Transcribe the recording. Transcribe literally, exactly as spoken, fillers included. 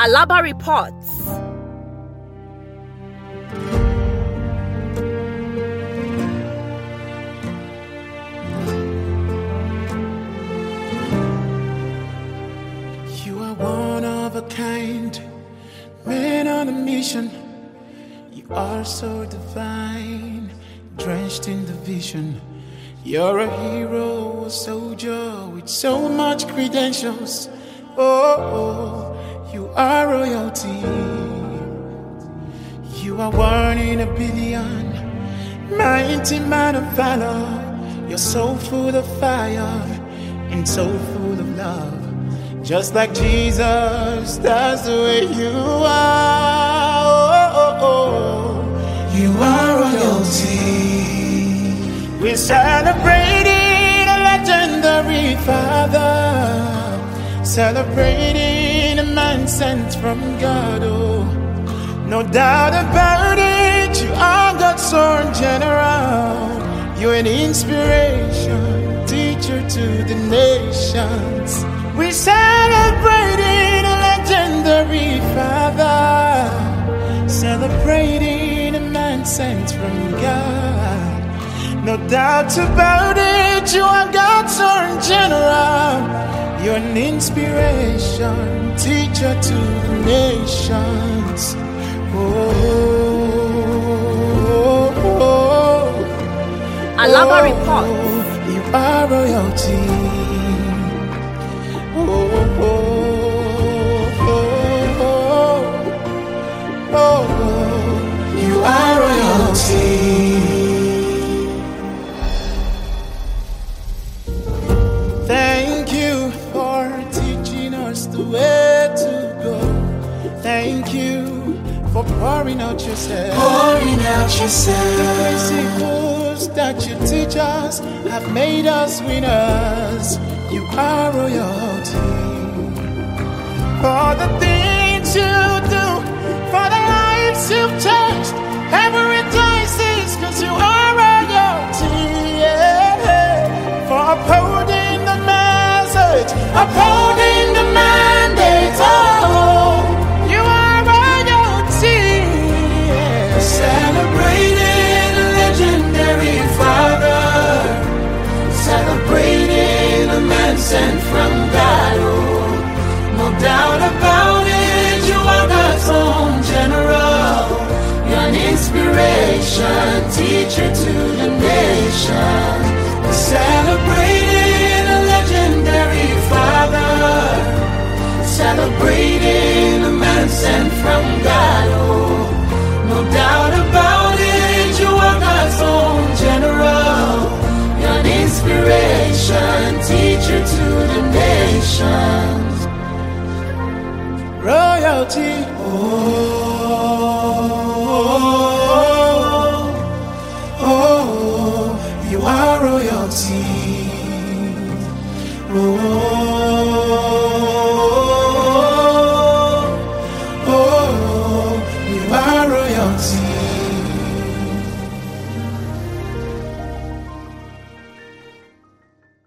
Alaba reports. You are one of a kind, man on a mission. You are so divine, drenched in the vision. You're a hero, a soldier with so much credentials. Oh, oh, you are royalty. You are one in a billion, mighty man of valor. You're so full of fire and so full of love. Just like Jesus, that's the way you are. Oh, oh, oh. You are royalty. We're celebrating a legendary Father, celebrating a man sent from God. Oh, no doubt about it, you are God's own general. You're an inspiration, teacher to the nations. We're celebrating a legendary Father, celebrating a man sent from God. No doubt about it, you are God's own general. You're an inspiration, teacher to the nations. Oh, oh, oh, Alaba oh, reports. You are royalty. Oh, oh, oh, oh, oh, oh, you are royalty. Thank you for teaching us the way to go. Thank you for pouring out yourself. Pouring out yourself. The principles that you teach us have made us winners. You are royalty. For the things you do, for the lives you've changed, every places, cause you are royalty. Yeah. For upholding the message, upholding the mandate. Oh, you are royalty. Yeah. Celebrating a legendary Father, celebrating a man sent from God. Oh, no doubt about it, you are God's own general. You're an inspiration, teacher to the nation. Celebrating a legendary Father, celebrating a man sent from God. Oh, no doubt about it, you are God's own general. You're an inspiration, teacher to the nations. Royalty. Oh.